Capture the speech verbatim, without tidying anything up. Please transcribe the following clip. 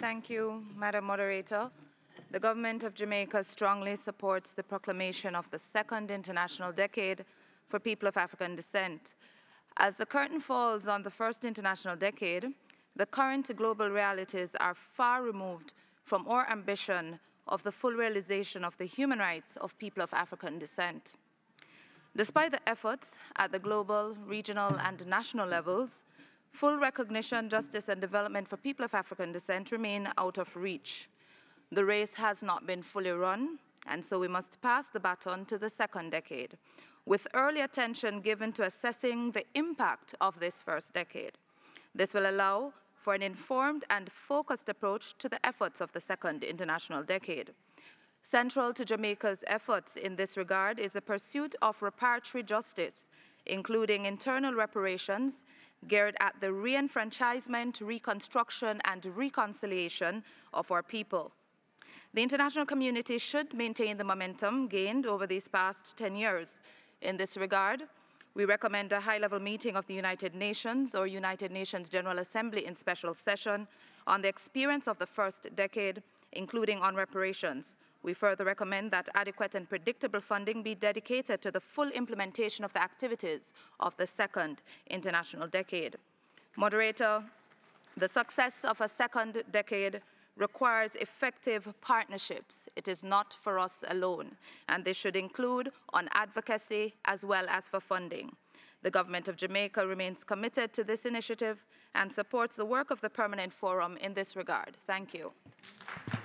Thank you, Madam Moderator. The Government of Jamaica strongly supports the proclamation of the Second International Decade for People of African Descent. As the curtain falls on the First International Decade, the current global realities are far removed from our ambition of the full realization of the human rights of people of African descent. Despite the efforts at the global, regional, and national levels, full recognition, justice, and development for people of African descent remain out of reach. The race has not been fully run, and so we must pass the baton to the second decade, with early attention given to assessing the impact of this first decade. This will allow for an informed and focused approach to the efforts of the second international decade. Central to Jamaica's efforts in this regard is the pursuit of reparatory justice, including internal reparations geared at the re-enfranchisement, reconstruction, and reconciliation of our people. The international community should maintain the momentum gained over these past ten years. In this regard, we recommend a high-level meeting of the United Nations or United Nations General Assembly in special session on the experience of the first decade, including on reparations. We further recommend that adequate and predictable funding be dedicated to the full implementation of the activities of the second international decade. Moderator, the success of a second decade requires effective partnerships. It is not for us alone, and this should include on advocacy as well as for funding. The Government of Jamaica remains committed to this initiative and supports the work of the Permanent Forum in this regard. Thank you.